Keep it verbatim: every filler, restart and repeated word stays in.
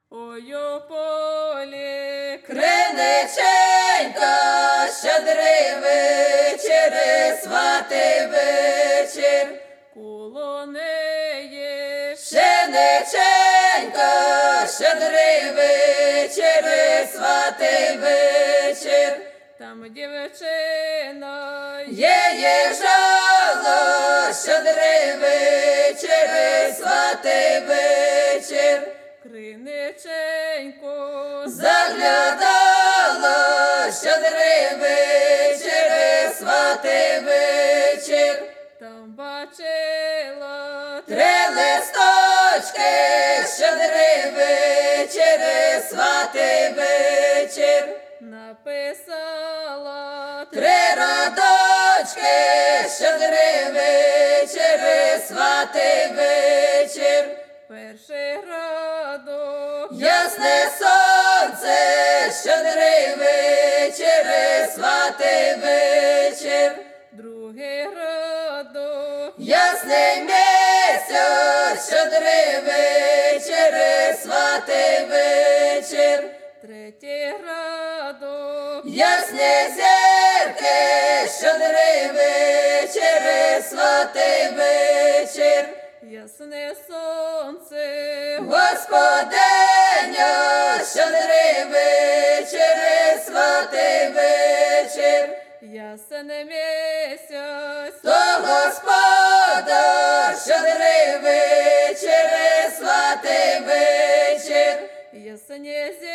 Ой у полі Криниченька, щедрий вечір, сватий вечір. коло неї Пшениченька, щедрий вечір, сватий вечір. там дівчина Є жало, щедрий вечір, сватий вечір. криниченьку Заглядала, щедрий вечір, сватий вечір. там бачила Три листочки, щедрий вечір, сватий вечір. написала Три радочки, щедрий вечір, сватий вечір. перший радок, Ясне сонце, щедрий вечір, сватий вечір. другий радок, Ясний місяць, щедрий вечір, сватий вечір. третій радок, Ясні зірки, щедрий вечір, сватий вечір. ясне сонце, Господиня, щедрий вечір, сватий вечір. ясне місяць, То Господа, щедрий вечір, сватий вечір. ясне